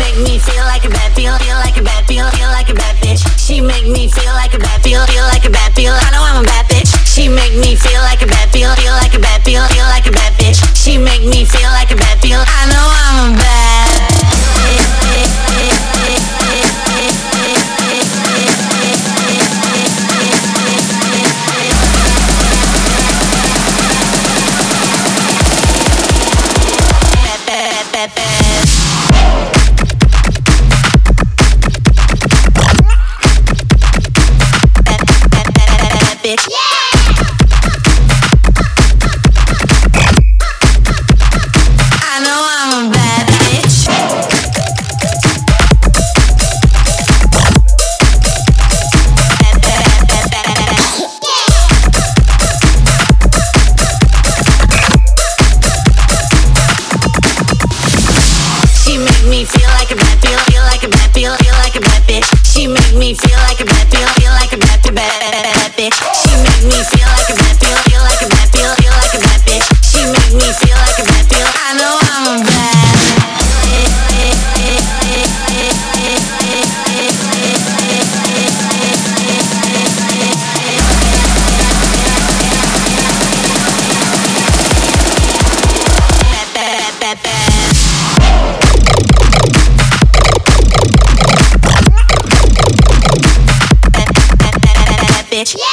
make me feel like a bad, feel like a bad, feel like a bad bitch. She make me feel like a bad, feel like a bad, I know I'm a bad bitch. She make me feel like a bad, feel like a bad, feel like a bad bitch. She make me feel like a bad, I know I'm a bad. Bitch. I know I'm a bad bitch. She make me feel like a bad, feel like a bad, feel like a bad bitch. She make me feel like a bad, feel like a bad, bad bitch. She make me feel like a bad, feel like a bad, feel like a bad bitch. She make me feel like a bad, I know I'm a bad. Bitch.